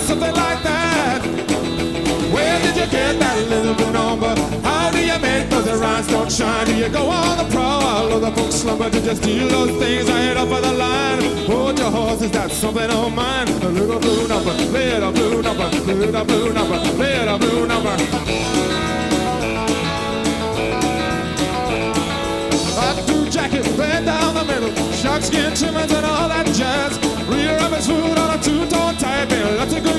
something like that. Where did you get that little blue number? How do you make those rhinestones shine? Do you go on the prowl or the folk slumber to just steal those things I hit up on the line? Hold your horses, that's something of mine. A little blue number, little blue number, little blue number, little blue number. A blue jacket, red down the middle, shark skin trimmings and all that